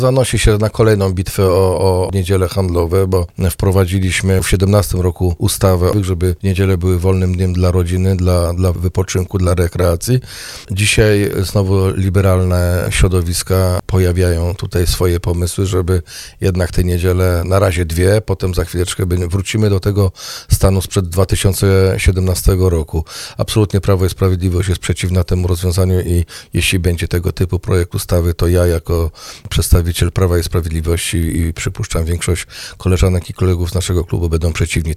Zanosi się na kolejną bitwę o niedziele handlowe, bo wprowadziliśmy w 2017 roku ustawę, żeby niedziele były wolnym dniem dla rodziny, dla wypoczynku, dla rekreacji. Dzisiaj znowu liberalne środowiska pojawiają tutaj swoje pomysły, żeby jednak te niedziele, na razie 2, potem za chwileczkę wrócimy do tego stanu sprzed 2017 roku. Absolutnie Prawo i Sprawiedliwość jest przeciwna temu rozwiązaniu i jeśli będzie tego typu projekt ustawy, to ja jako przedstawiciel Prawa i Sprawiedliwości i przypuszczam większość koleżanek i kolegów z naszego klubu będą przeciwni.